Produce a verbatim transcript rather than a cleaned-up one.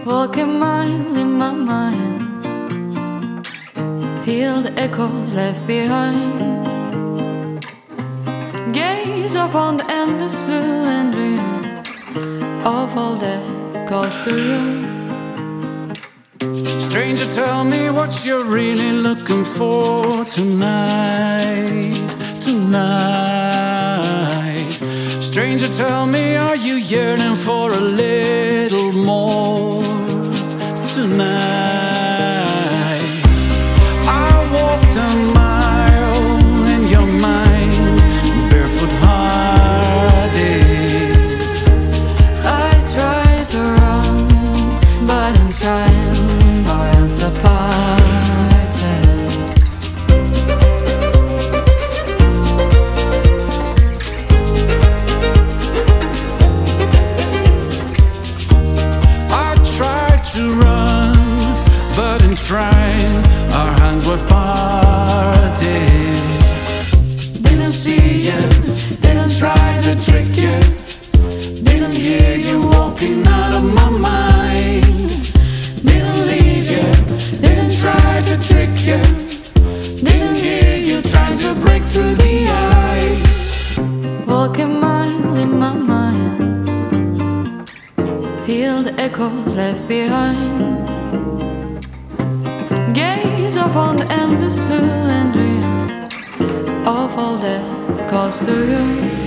Walk a mile in my mind, feel the echoes left behind. Gaze upon the endless blue and dream of all that goes to you. Stranger, tell me what you're really looking for tonight, tonight. Stranger, tell me, are you yearning for a little more tonight? I walked a mile in your mind, barefoot hearted. I try to run, but I'm trying miles apart. To run, but in trying, our hands were parted. Didn't see you, didn't try to trick you, didn't hear you walking out of my mind. Didn't leave you, didn't try to trick you, didn't hear you trying to break through the ice. Walk a mile in my mind, feel the echoes left behind. Gaze upon the endless blue and dream of all that goes to you.